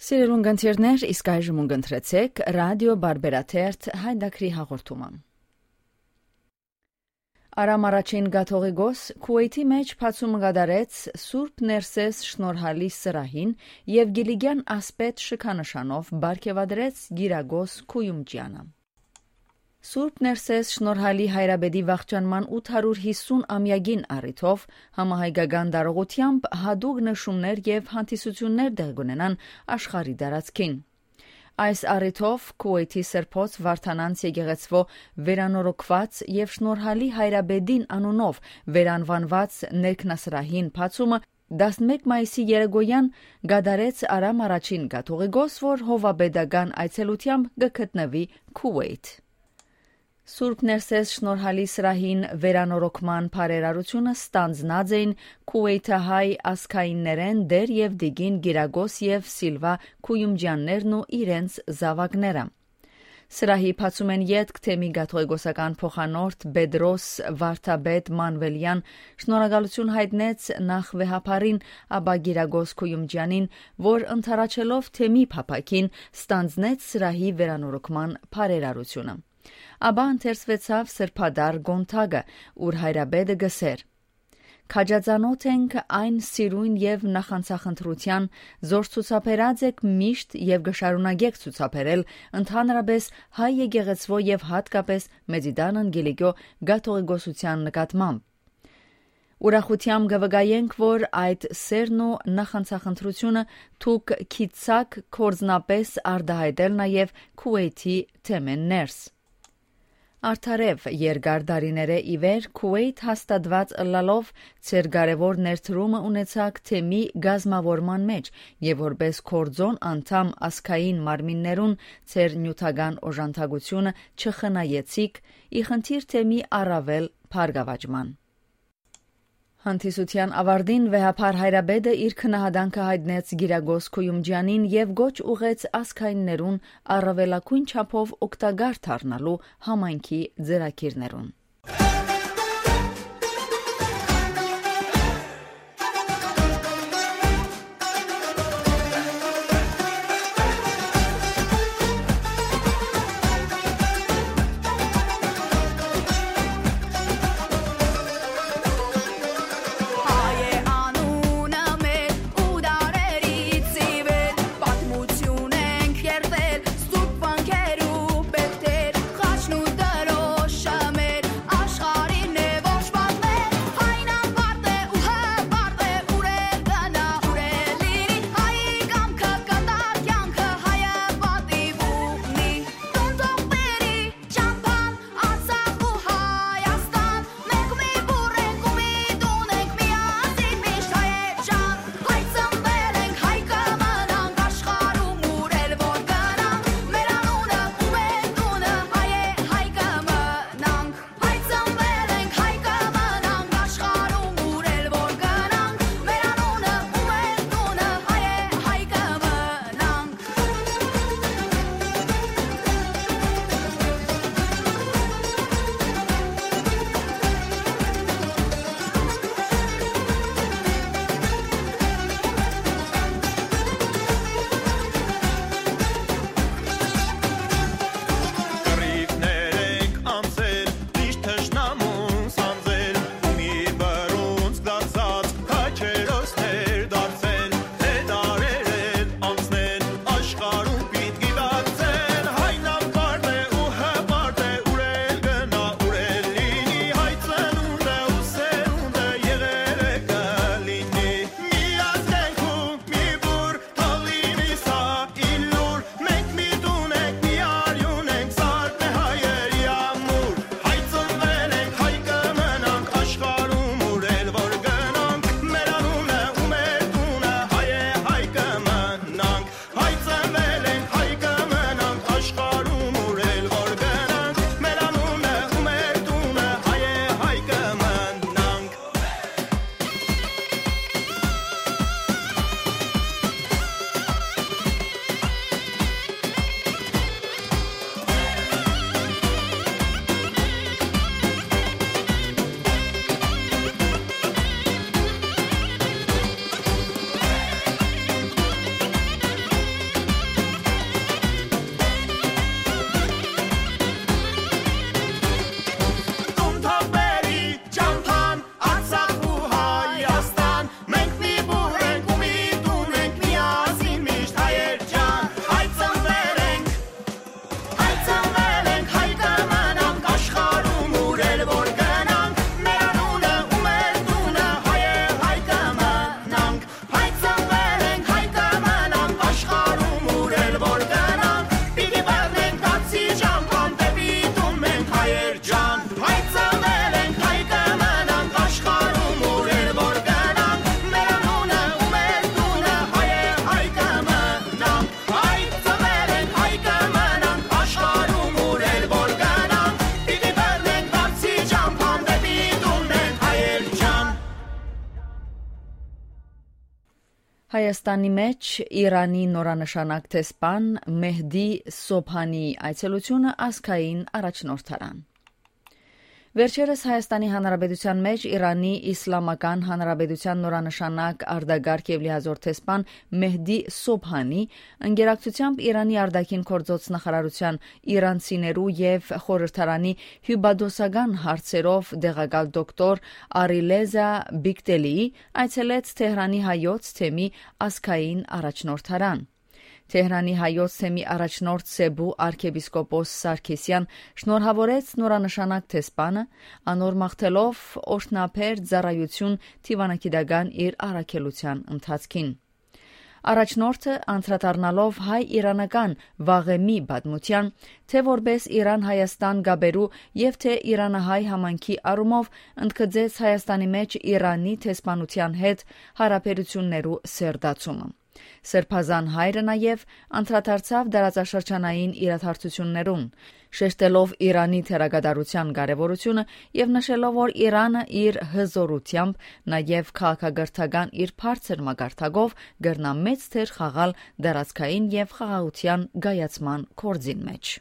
Սիրելի ունգընտիրներ, իսկ այժմ ունգընտրեցեք ռադիո բարբերաթերթ հայդակրի հաղորդումը։ Արամ առաջին գաթողիկոս Քուվեյթի մեջ փացումը գդարեց Սուրբ Ներսես շնորհալի սրահին եւ Գիլիգյան ասպետ շքանշանով բարգեւադրեց Գիրագոս Քույումջյանը։ Սուրբ Ներսես շնորհալի հայրաբեդի վախճանման 850-ամյակին առիթով համահայկական դարողությամբ հատուկ նշումներ եւ հանդիսություններ դեղ կունենան աշխարհի տարածքին։ Այս առիթով Քուվեյթի Սրբոց Վարդանանց եկեղեցվո վերանորոգված եւ շնորհալի հայրաբեդին անունով վերանվանված ներքնասրահին փացումը 11 մայիսի երեկոյան գդարեց Արամ առաջին գաթողիկոս, որ հովաբեդական այցելությամբ կգտնվի Քուվեյթ։ Սուրբ Ներսես շնորհալի սրահին վերանորոգման բարերարությունը ստանձնած էին Քուվեյթահայ ասկայիններեն դեր եւ դիգին Գիրագոս եւ Սիլվա Քույումջյաններն ու իրենց զավակները։ Սրահի փացումեն ետք թեմի գաթողիկոսական փոխանորդ Բեդրոս Վարդապետ Մանվելյան շնորհակալություն հայտնեց նախ վեհապարին ապա Գիրագոս Քույումջյանին, որ ընթարաչելով թեմի փապակին ստանձնեց սրահի վերանորոգման բարերարությունը։ Ապա ընթերցվեցավ սրբադար գոնթագը, ուր հայրաբեդը գսեր. Քաջածանոթ ենք այն սիրուն եւ նախանցախնդրության, զոր ցուցաբերած եք միշտ եւ գշարունակեք ցուցաբերել ընդհանրապես հայ եկեղեցվո եւ հատկապես Մեծիդան Անգելիկո գաթողիկոսության նկատմամբ։ Ուրախությամբ գվգայենք, որ այդ սերն ու նախանցախնդրությունը թուք քիծակ կորձնապես արդահայտել նաեւ Քուվեյթի թեմեն ներս։ Արդարև երկար դարիները իվեր Քուվեյթ հաստատված ըլլալով ծեր կարևոր ներդրումը ունեցակ թեմի գազմավորման մեջ եւ որպես կորձոն անդամ ասկային մարմիններուն ծեր նյութական օժանդակությունը չխնայեցիք ի խնդիր թեմի առավել բարգավաճման։ Հանդիսության ավարտին վեհապար հայրաբեդը իր քնահանդանքը հայտնեց Գիրագոս Քույումջյանին եւ գոչ ուղեց ասկայիններուն առավելակույն չափով օգտակար դառնալու համայնքի ձեռագիրներուն։ Պատմություն ենք երդել, ստուգ բանկեր ու պետեր, խաչն ու դրոշ շամեր, Հայաստանի մեջ Իրանի նորանշանակ տեսփան Մեհդի Սոբհանիի այցելությունը ազգային առաջնորդարան։ Վերջերս Հայաստանի Հանրապետության մեջ Իրանի Իսլամական Հանրապետության նորանշանակ արտագաղթ եւ լիազոր տեսփան Մեհդի Սոբհանի ընկերակցությամբ Իրանի արտաքին գործոց նախարարության իրանցիներու եւ խորհրդարանի հյուբադոսական հարցերով դեղակալ դոկտոր Արիլեզա Բիկտելիի այցելեց Թեհրանի հայոց թեմի ազգային առաջնորդարան։ Թեհրանի հայոց թեմի առաջնորդ Սեբու arczepiskopos Սարգսյան շնորհավորեց նորանշանակ տեսփանը, անոր մաղթելով օրհնափեր ծառայություն թիվանակիդական իր առաքելության ընթացքին։ Առաջնորդը անդրադառնալով հայ-իրանական վաղեմի պատմության, թե որպես Իրան-Հայաստան գաբերու եւ թե իրանահայ համանքի առումով ընդգծեց Հայաստանի մեջ Իրանի տեսփանության հետ հարաբերություններու սերտացումը։ Սրբազան հայրը նաև անդրադարձավ դարաձաշրջանային իրադարձություններուն, շեշտելով Իրանի թերագադարության կարևորությունը եւ նշելով, որ Իրանը իր հզորությամբ, նաև քաղաքագործական իր բարձր մակարդակով կրնա մեծ թեր խաղալ դարածքային եւ խաղաղության գայացման գործին մեջ։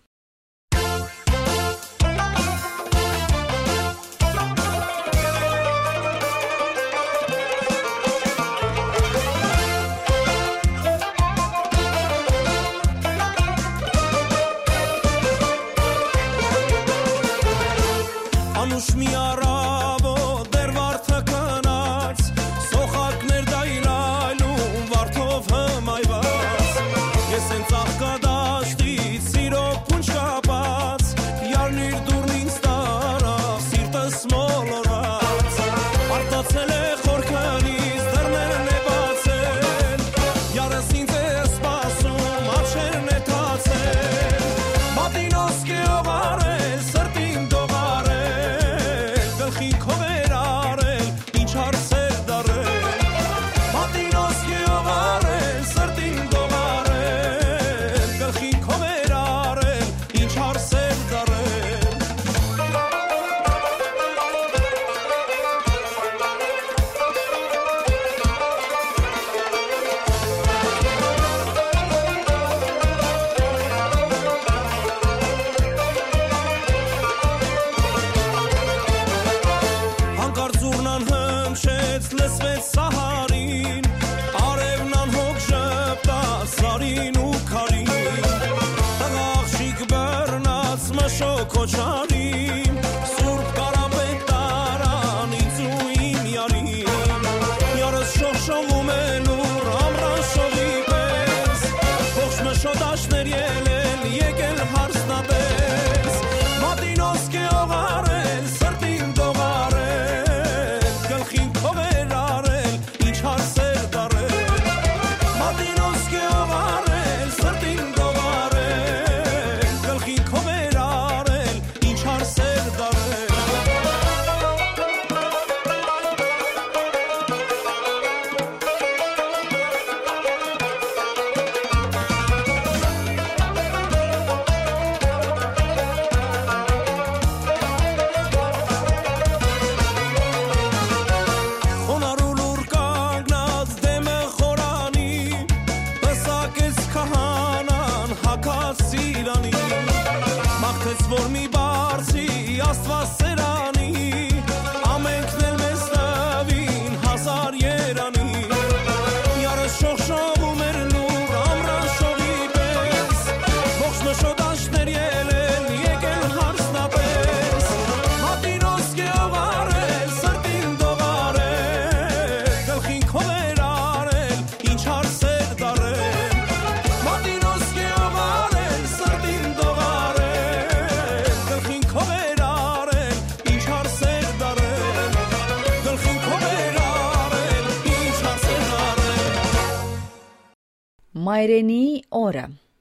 Մայրենի օրը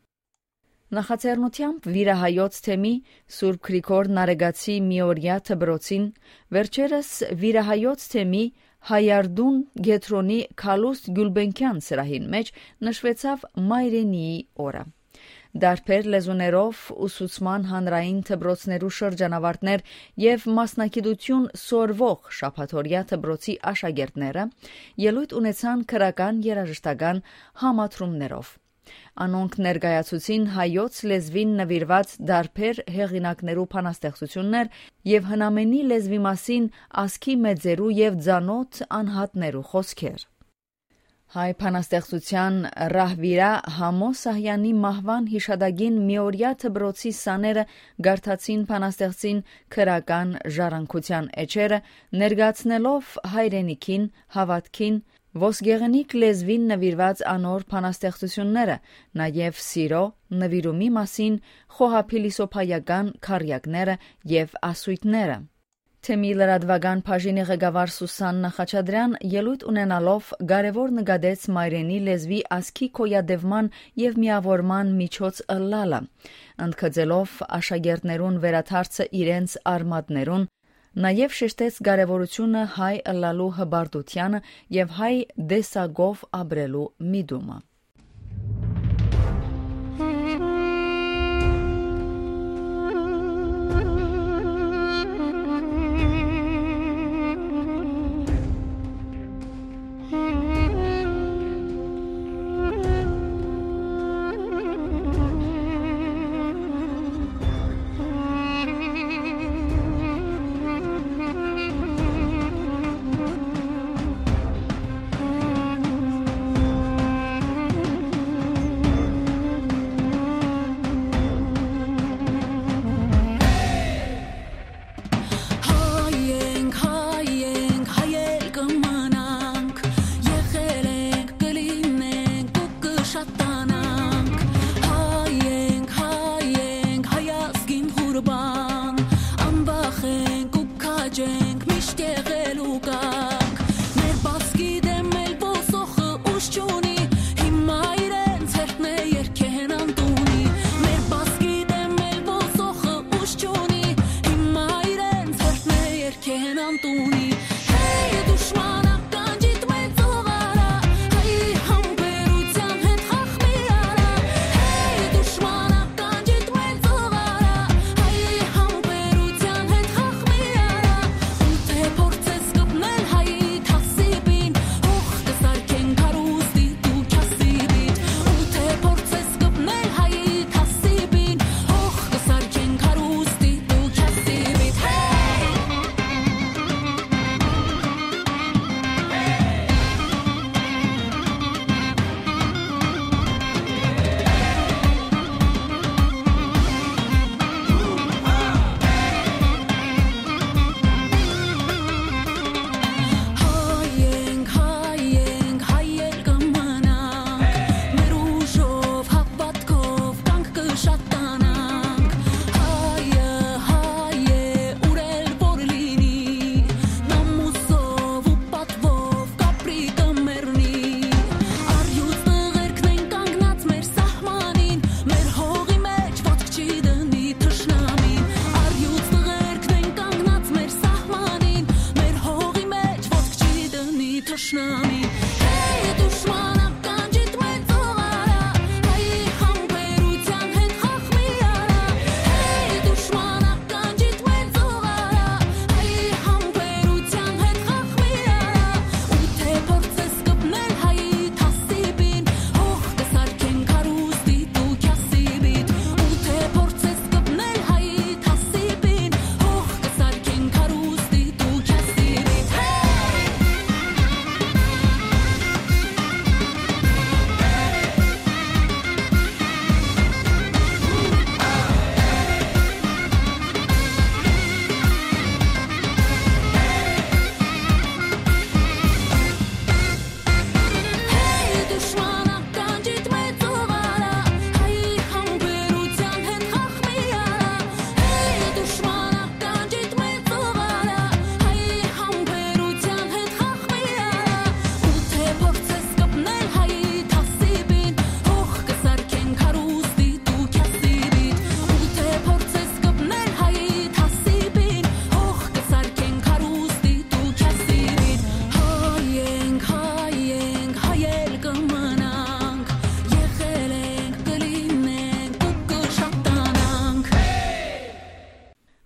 Նախաձեռնությամբ վիրահայոց թեմի Սուրբ Գրիգոր Նարեգացի միօրյա թբրոցին վերջերս վիրահայոց թեմի Հայարդուն Գետրոնի Քալուստ Գյուլբենքյան սրահին մեջ նշվեցավ Մայրենիի օրը։ դարբեր լեզուներով ուսուցման հանրային դպրոցներու շրջանավարտներ եւ մասնակիտություն սորվող շաբաթօրյա դպրոցի աշակերտները ելույթ ունեցան քրական երաժշտական համադրումներով։ Անոնք ներկայացուցին հայոց լեզվին նվիրված դարբեր հեղինակներու բանաստեղծություններ եւ հնամենի լեզվի մասին ասքի մեծերու եւ ձանոթ անհատներու խոսքեր։ Հայ բանաստեղծության ռահվիրա Համո Սահյանի մահվան հիշադակին միօրյա դպրոցի սաները գարթացին բանաստեղծին քրական ժառանգության էջերը, ներկայացնելով հայրենիքին, հավատքին, ոսկեղենիկ լեզվին նվիրված անոր բանաստեղծությունները, նաև սիրո, նվիրումի մասին խոհափիլիսոփայական քարյակները եւ ասույթները։ Թեմի լրատվական բաժինի ղեկավար Սուսաննա Խաչատրյան ելույթ ունենալով կարևոր նկատեց մայրենի լեզվի ասքի կոյադևման եւ միավորման միջոց ըլլալը, ընդգծելով աշակերտներուն վերաթարցը իրենց արմատներուն, նաև շեշտեց կարևորությունը հայ ըլլալու հբարտությանը եւ հայ դեսագով ապրելու միտումը։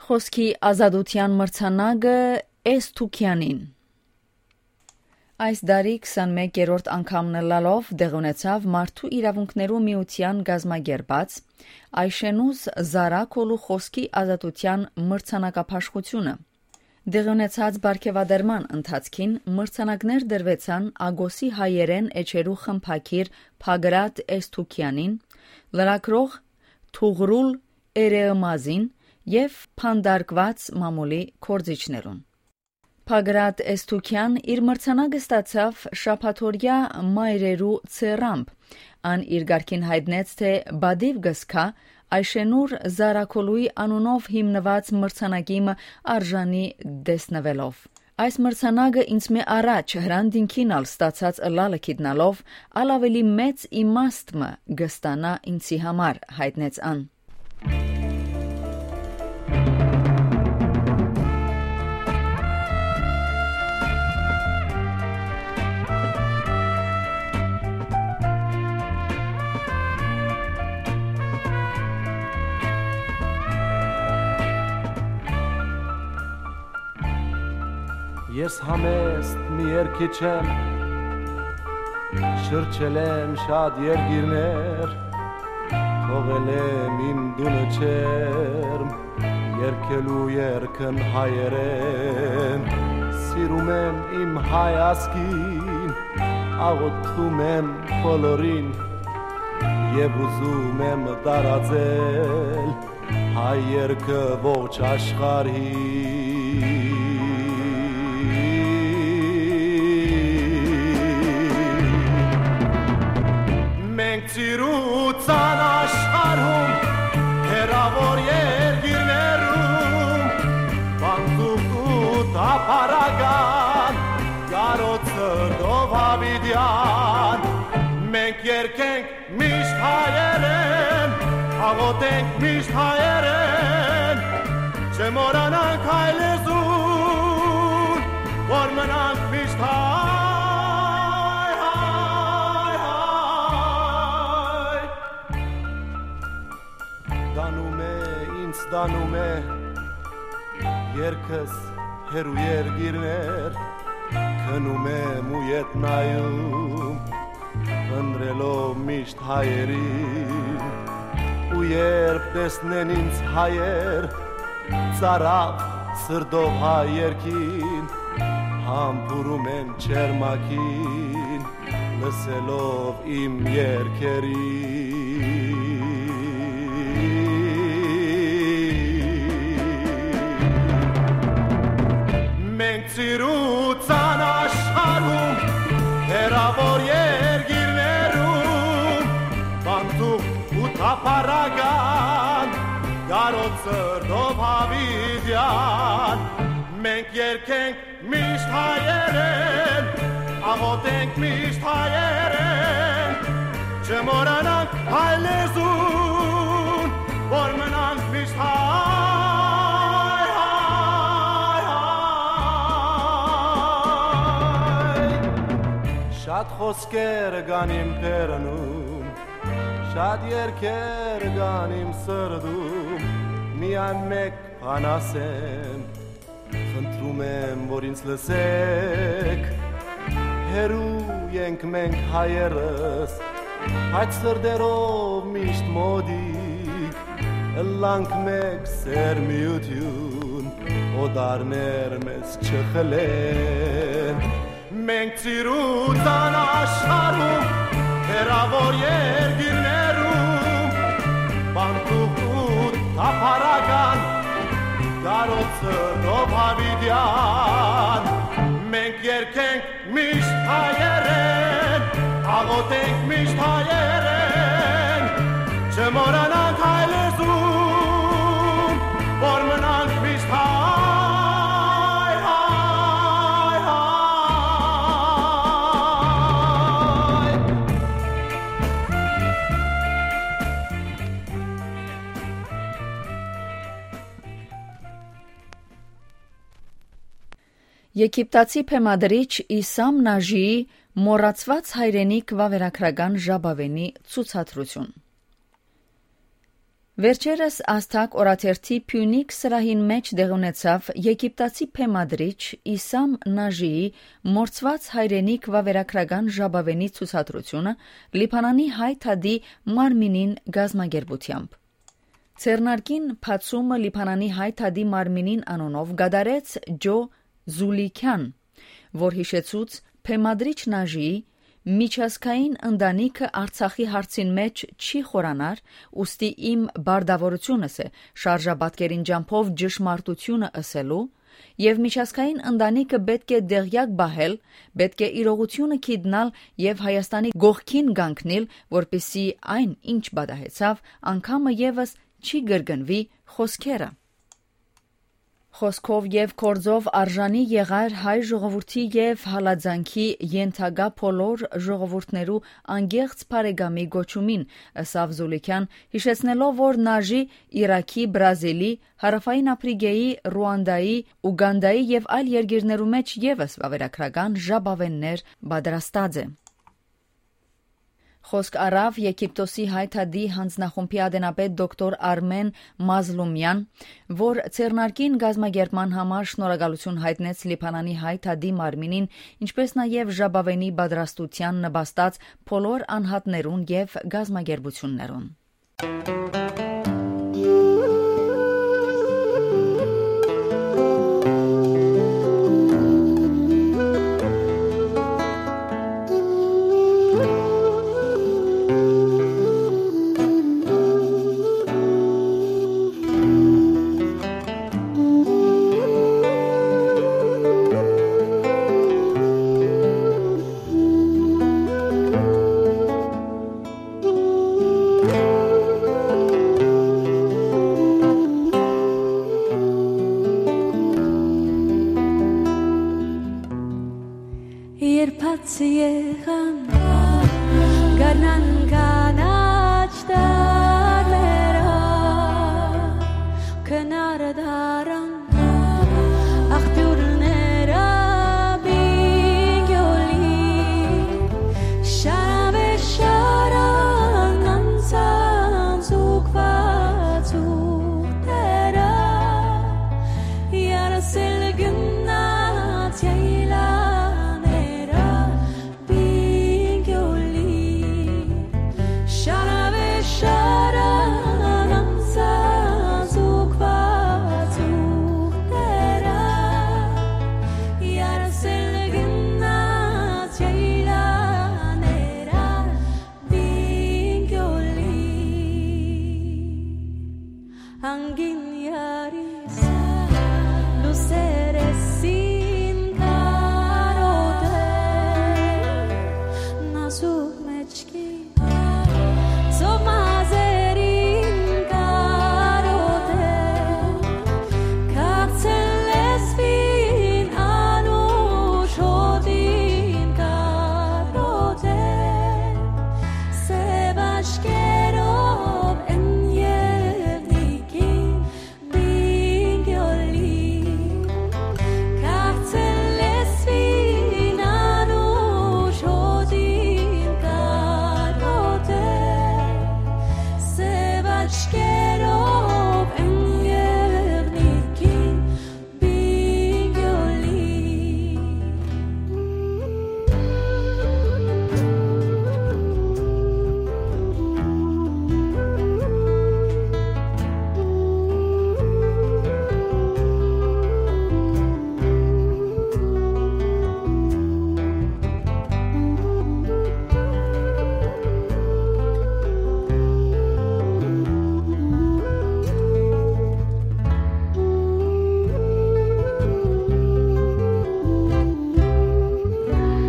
Խոսքի ազատության մրցանակը Էստուքյանին։ Այս դարի 21-րդ անգամն լալով դեղ ունեցավ Մարդու իրավունքներու միության գազմագերբած Այշենուզ Զարաքոլու խոսքի ազատության մրցանակապաշխությունը։ Դեղ ունեցած բարգեւադրման ընթացքին մրցանակներ դրվեցան Ագոսի հայերեն էջերու խմբակիր Փագրատ Էստուքյանին, լրագրող Թուղրուլ Էրեմազին եւ փանդարկված մամուլի կորձիչներուն։ Փագրատ Էստուքյան իր մրցանակը ստացավ շաբաթօրյա մայրերու ցերամբ, ան իր գարքին հայտնեց, թե բադիվ գսկա Այշենուր Զարաքոլուի անունով հիմնված մրցանակի արժանի դեսնվելով։ Այս մրցանակը ինձ մե առաջ հրանդինքին ալ ստացած ըլալը քիտնալով ալ ավելի մեծ իմաստ գստանա ինձի համար, հայտնեց ան։ Ես համեստ մի երգիչ եմ, շրջել եմ շատ երգիրներ, թողել եմ իմ դունը չերմ, երգելու երգն հայերեն, սիրում եմ իմ հայ ազգին, աղոթում եմ բոլորին, եւ ուզում եմ տարածել հայ երգը ողջ աշխարհին։ Սիրուցան աշխարհում հերավոր երգիրներում բանտուկու տապարական գարոցը դովավիդյան մենք երգենք միշտ հայերեն աղոթենք միշտ հայերեն չմոռանանք հայ լեզուն որ մնանք միշտ հայ Դանում է երկս հերու երգիրներ քնում եմ ու ետ նայում ընտրելով միշտ հայերին ու երբ տեսնեն ինձ հայեր ծարավ սրտով հայ երգին համբուրում են չերմակին լսելով իմ երգերին Սիրուցան աշխարհում հերավոր երգիրներում բանտուկ ու թափառական գարոցը դովավիդյան մենք երգենք միշտ հայերեն աղոթենք միշտ հայերեն չմոռանանք հայ լեզուն որ մնանք միշտ հայ Շատ խոսքեր կան իմ պերնում, շատ երգեր կան իմ սրտում, միայն մեկ բան ասեմ, խնդրում եմ, որ ինձ լսեք, հերու ենք մենք հայերս, այդ սրտերով միշտ մոդիկ, ըլլանք մեկ սերմիություն, օդարներ մեզ չխլեն, Մենք ծիրուցան աշխարհում հերավոր երգիրներում բանտուկու թափառական գարոցը դովավիդյան մենք երգենք միշտ հայերեն աղոթենք միշտ հայերեն չմոռանանք հայ լեզուն որ մնանք միշտ հայ Եգիպտացի փեմադրիչ Իսամ Նաժիի մոռացված հայրենիք վավերագրական ժապավենի ցուցադրություն։ Վերջերս Աստակ օրաթերթի Փյունիկ սրահին մեջ դեղ ունեցավ եգիպտացի փեմադրիչ Իսամ Նաժիի մորցված հայրենիք վավերագրական ժապավենի ցուցադրությունը Լիբանանի հայ թադի մարմինին գազմագերբությամբ։ Ցերնարկին փացումը Լիբանանի հայ թադի մարմինին անոնով գդարեց Ջո Զուլիքյան, որ հիշեցուց փեմադրիչ Նաժիի միջազգային ընտանիքը Արցախի հարցին մեջ չի խորանար, ուստի իմ բարդավորությունս է շարժաբատկերին ջամփով ճշմարտությունը ըսելու, եւ միջազգային ընտանիքը պետք է դեղյակ բահել, պետք է իրողությունը քիդնալ եւ Հայաստանի գողքին գանկնել, որպեսի այն ինչ բադահեցավ, անգամը եւս չի գրգնվի խոսքերը։ Խոսքով եւ կորձով արժանի եղար հայ ժողովրդի եւ հալածանքի ենթագա բոլոր ժողովուրդներու անգեղծ բարեկամի գոչումին, ըսավ Զուլիքյան, հիշեցնելով, որ Նաժի Իրաքի, Բրազիլի, Հարավային Աֆրիկայի, Ռուանդայի, Ուգանդայի եւ այլ երկիրներու մեջ եւս վավերագրական ժապավեններ պատրաստած է։ Խոսք առավ Եգիպտոսի հայ թադի հանձնախումբի ադենապետ դոկտոր Արմեն Մազլումյան, որ ցերնարկին գազմագերման համար շնորհակալություն հայտնեց Լիբանանի հայ թադի մարմինին, ինչպես նաև ժապավենի պատրաստության նպաստած բոլոր անհատներուն եւ գազմագերբություններուն։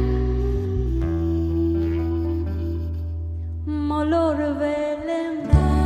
Molor velem